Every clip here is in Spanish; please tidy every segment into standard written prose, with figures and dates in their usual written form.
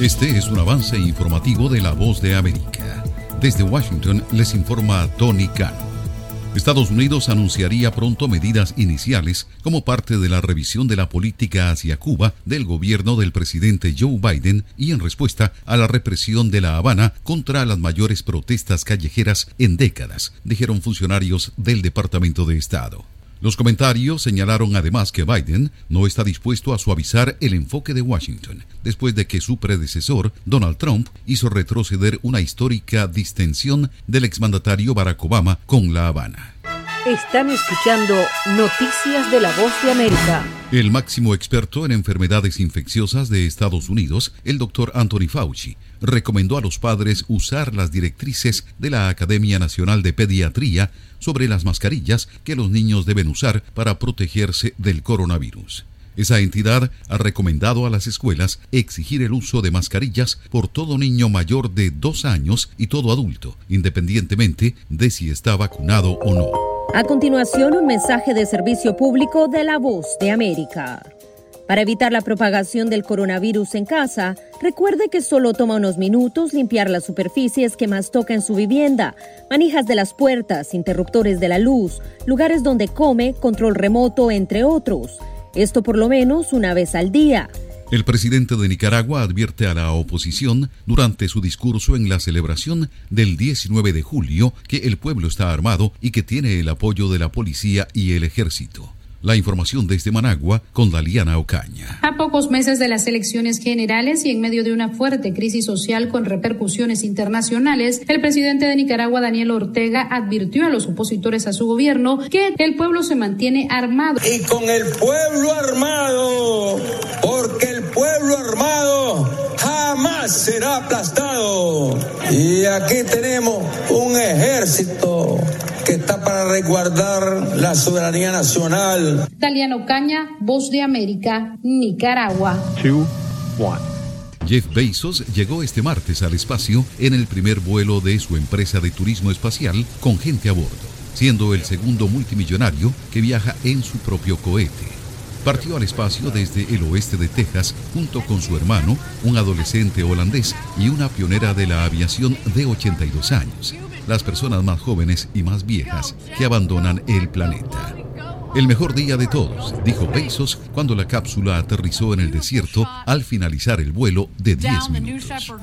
Este es un avance informativo de La Voz de América. Desde Washington les informa Tony Cano. Estados Unidos anunciaría pronto medidas iniciales como parte de la revisión de la política hacia Cuba del gobierno del presidente Joe Biden y en respuesta a la represión de La Habana contra las mayores protestas callejeras en décadas, dijeron funcionarios del Departamento de Estado. Los comentarios señalaron además que Biden no está dispuesto a suavizar el enfoque de Washington, después de que su predecesor, Donald Trump, hizo retroceder una histórica distensión del exmandatario Barack Obama con La Habana. Están escuchando Noticias de La Voz de América. El máximo experto en enfermedades infecciosas de Estados Unidos, el Dr. Anthony Fauci, recomendó a los padres usar las directrices de la Academia Nacional de Pediatría sobre las mascarillas que los niños deben usar para protegerse del coronavirus. Esa entidad ha recomendado a las escuelas exigir el uso de mascarillas por todo niño mayor de 2 años y todo adulto, independientemente de si está vacunado o no. A continuación, un mensaje de servicio público de La Voz de América. Para evitar la propagación del coronavirus en casa, recuerde que solo toma unos minutos limpiar las superficies que más toca en su vivienda, manijas de las puertas, interruptores de la luz, lugares donde come, control remoto, entre otros. Esto por lo menos una vez al día. El presidente de Nicaragua advierte a la oposición durante su discurso en la celebración del 19 de julio que el pueblo está armado y que tiene el apoyo de la policía y el ejército. La información desde Managua con Daliana Ocaña. A pocos meses de las elecciones generales y en medio de una fuerte crisis social con repercusiones internacionales, el presidente de Nicaragua, Daniel Ortega, advirtió a los opositores a su gobierno que el pueblo se mantiene armado. Y con el pueblo armado, porque el pueblo armado jamás será aplastado. Y aquí tenemos un ejército que está para resguardar la soberanía nacional. Daliana Ocaña, Voz de América, Nicaragua. 2, 1. Jeff Bezos llegó este martes al espacio en el primer vuelo de su empresa de turismo espacial con gente a bordo, siendo el segundo multimillonario que viaja en su propio cohete. Partió al espacio desde el oeste de Texas junto con su hermano, un adolescente holandés y una pionera de la aviación de 82 años. Las personas más jóvenes y más viejas que abandonan el planeta. El mejor día de todos, dijo Bezos cuando la cápsula aterrizó en el desierto al finalizar el vuelo de 10 minutos.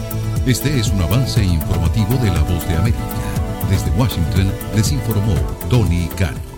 Este es un avance informativo de La Voz de América. Desde Washington les informó Tony Cano.